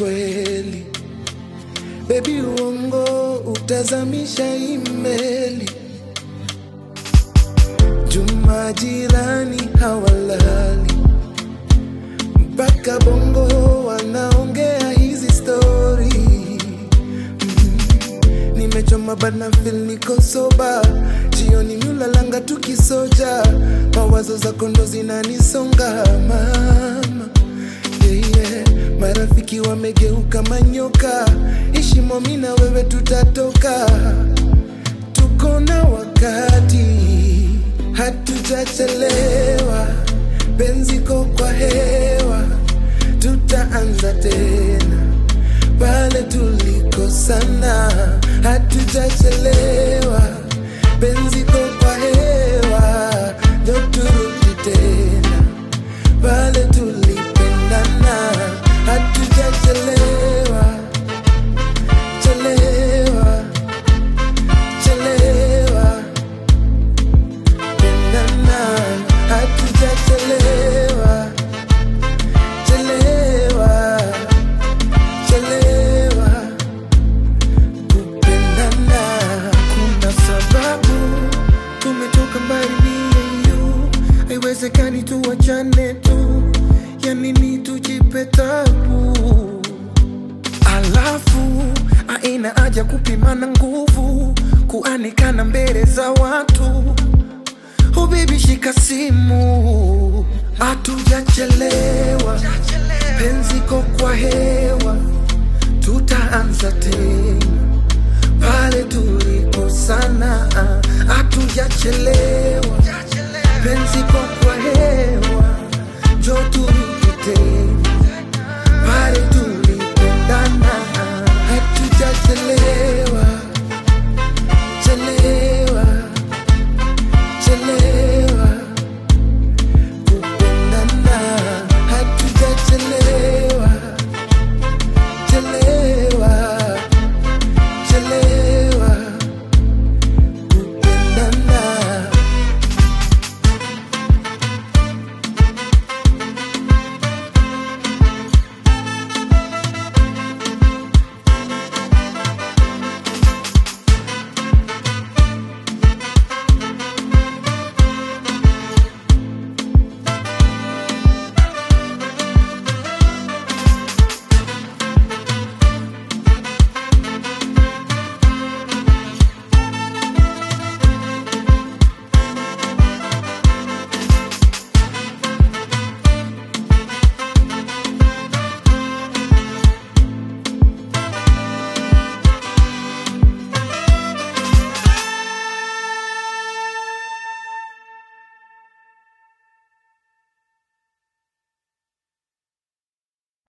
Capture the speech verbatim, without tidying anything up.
kweli. Baby uongo utazamisha imeli. Juma jirani hawalali, mpaka bongo wanaongea hizi story. mm-hmm. Nimechoma bana feel niko soba, jioni miulalanga tukisoja, mawazo zako ndo zinanisonga mama. yeah, yeah. Marafiki wamegeuka manyoka, ishimo mina wewe tutatoka. Tuko na wakati, hatujachelewa, penzi ko kwa hewa, tutaanza tena pale tulikosana. Hatujachelewa, penzi ko kwa hewa, ndio turudi tena pale tulipendana. Hatujachelewa, chelewa, chelewa, pendana. Hatujachelewa, chelewa, chelewa, kupendana. Kuna sababu tumetoka mbali ni you, haiwezekani tuachane tu, ya nini tujipe tabu? Alafu aina haja kupimana nguvu, kuanikana mbele za watu. Oh baby shika simu, hatujachelewa, penzi ko kwa hewa, tutaanza tena pale tulikosana. Hatujachelewa, penzi ko kwa hewa, njoo turudi tena pale tulipendana. Hatujachelewa.